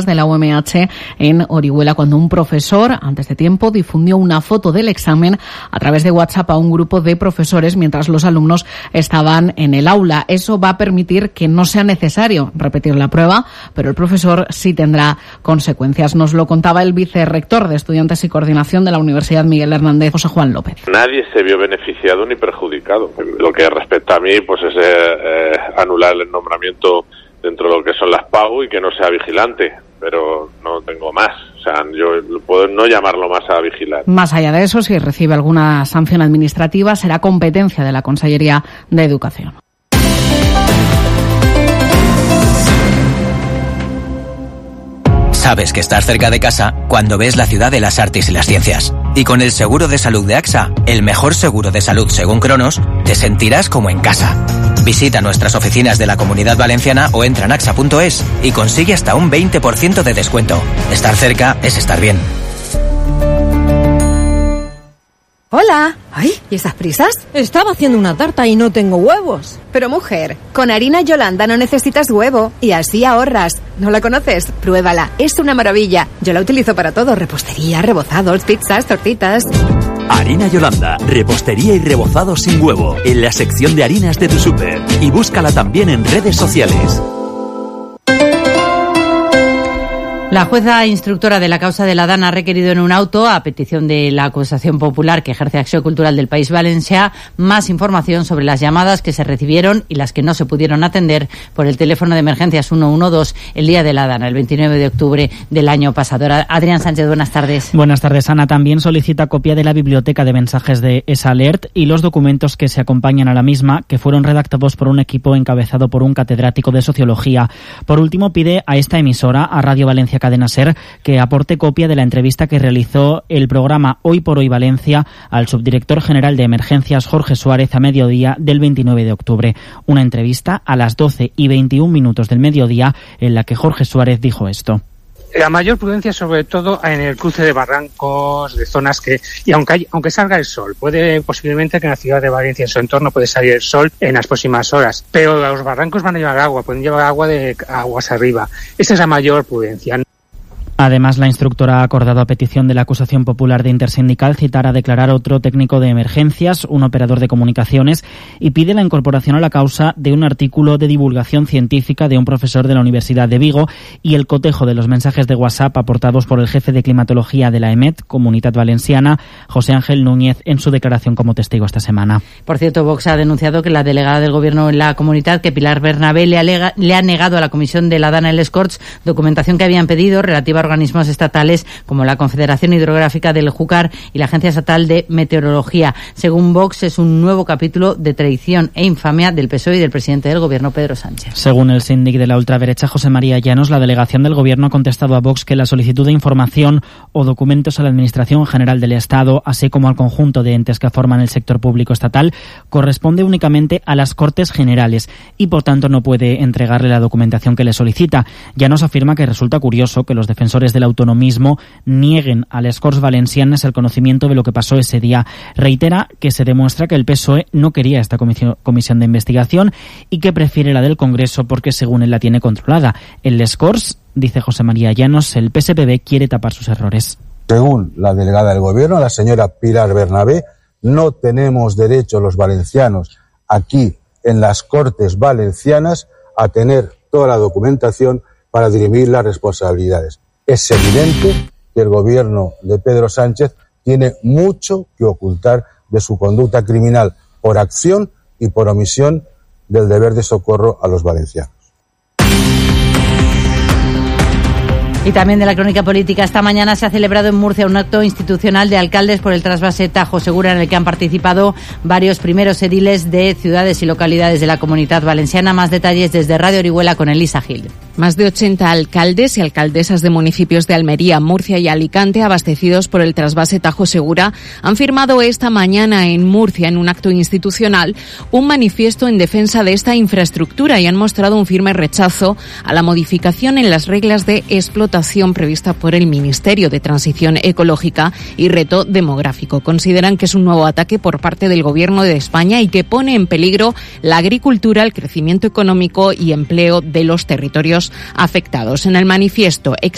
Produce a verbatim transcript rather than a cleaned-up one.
de la U M H en Orihuela, cuando un profesor, antes de tiempo, difundió una foto del examen a través de WhatsApp a un grupo de profesores mientras los alumnos estaban en el aula. Eso va a permitir que no sea necesario repetir la prueba, pero el profesor sí tendrá consecuencias. Nos lo contaba el vicerrector de Estudiantes y Coordinación de la Universidad Miguel Hernández, José Juan López. Nadie se vio beneficiado ni perjudicado. Lo que respecta a mí, pues es eh, anular el nombramiento dentro de lo que son las P A U y que no sea vigilante, pero no tengo más. O sea, yo puedo no llamarlo más a vigilar. Más allá de eso, si recibe alguna sanción administrativa, será competencia de la Consellería de Educación. Sabes que estás cerca de casa cuando ves la ciudad de las artes y las ciencias. Y con el seguro de salud de AXA, el mejor seguro de salud según Cronos, te sentirás como en casa. Visita nuestras oficinas de la Comunidad Valenciana o entra en axa punto es y consigue hasta un veinte por ciento de descuento. Estar cerca es estar bien. Hola. Ay, ¿y esas prisas? Estaba haciendo una tarta y no tengo huevos. Pero mujer, con harina Yolanda no necesitas huevo y así ahorras. ¿No la conoces? Pruébala, es una maravilla. Yo la utilizo para todo, repostería, rebozados, pizzas, tortitas. Harina Yolanda, repostería y rebozado sin huevo, en la sección de harinas de tu súper. Y búscala también en redes sociales. La jueza instructora de la causa de la Dana ha requerido en un auto, a petición de la acusación popular que ejerce Acció Cultural del País Valencià, más información sobre las llamadas que se recibieron y las que no se pudieron atender por el teléfono de emergencias ciento doce el día de la Dana, el veintinueve de octubre del año pasado. Adrián Sánchez, buenas tardes. Buenas tardes, Ana. También solicita copia de la biblioteca de mensajes de esa alert y los documentos que se acompañan a la misma, que fueron redactados por un equipo encabezado por un catedrático de Sociología. Por último, pide a esta emisora, a Radio Valencia Cadena Ser, que aporte copia de la entrevista que realizó el programa Hoy por Hoy Valencia al subdirector general de Emergencias Jorge Suárez a mediodía del veintinueve de octubre. Una entrevista a las doce y veintiún minutos del mediodía en la que Jorge Suárez dijo esto. La mayor prudencia, sobre todo en el cruce de barrancos, de zonas que, y aunque hay, aunque salga el sol, puede posiblemente que en la ciudad de Valencia, en su entorno, puede salir el sol en las próximas horas, pero los barrancos van a llevar agua, pueden llevar agua de aguas arriba. Esa es la mayor prudencia. Además, la instructora ha acordado a petición de la acusación popular de Intersindical citar a declarar otro técnico de emergencias, un operador de comunicaciones, y pide la incorporación a la causa de un artículo de divulgación científica de un profesor de la Universidad de Vigo y el cotejo de los mensajes de WhatsApp aportados por el jefe de climatología de la EMET, Comunitat Valenciana, José Ángel Núñez, en su declaración como testigo esta semana. Por cierto, Vox ha denunciado que la delegada del Gobierno en la Comunitat, que Pilar Bernabé, le, alega, le ha negado a la Comisión de la Dana el Escorts documentación que habían pedido relativa a organismos estatales como la Confederación Hidrográfica del Júcar y la Agencia Estatal de Meteorología. Según Vox, es un nuevo capítulo de traición e infamia del P S O E y del presidente del Gobierno, Pedro Sánchez. Según el síndic de la ultraderecha, José María Llanos, la delegación del Gobierno ha contestado a Vox que la solicitud de información o documentos a la Administración General del Estado, así como al conjunto de entes que forman el sector público estatal, corresponde únicamente a las Cortes Generales y, por tanto, no puede entregarle la documentación que le solicita. Llanos afirma que resulta curioso que los defensores del autonomismo nieguen a les Corts Valencianes el conocimiento de lo que pasó ese día. Reitera que se demuestra que el P S O E no quería esta comisión, comisión de investigación y que prefiere la del Congreso porque, según él, la tiene controlada. En les Corts, dice José María Llanos, el P S P B quiere tapar sus errores. Según la delegada del Gobierno, la señora Pilar Bernabé, no tenemos derecho los valencianos aquí en las Cortes Valencianas a tener toda la documentación para dirimir las responsabilidades. Es evidente que el gobierno de Pedro Sánchez tiene mucho que ocultar de su conducta criminal por acción y por omisión del deber de socorro a los valencianos. Y también de la crónica política, esta mañana se ha celebrado en Murcia un acto institucional de alcaldes por el trasvase Tajo Segura, en el que han participado varios primeros ediles de ciudades y localidades de la Comunitat Valenciana. Más detalles desde Radio Orihuela con Elisa Gil. Más de ochenta alcaldes y alcaldesas de municipios de Almería, Murcia y Alicante, abastecidos por el trasvase Tajo Segura, han firmado esta mañana en Murcia, en un acto institucional, un manifiesto en defensa de esta infraestructura y han mostrado un firme rechazo a la modificación en las reglas de explotación prevista por el Ministerio de Transición Ecológica y Reto Demográfico. Consideran que es un nuevo ataque por parte del Gobierno de España y que pone en peligro la agricultura, el crecimiento económico y empleo de los territorios afectados. En el manifiesto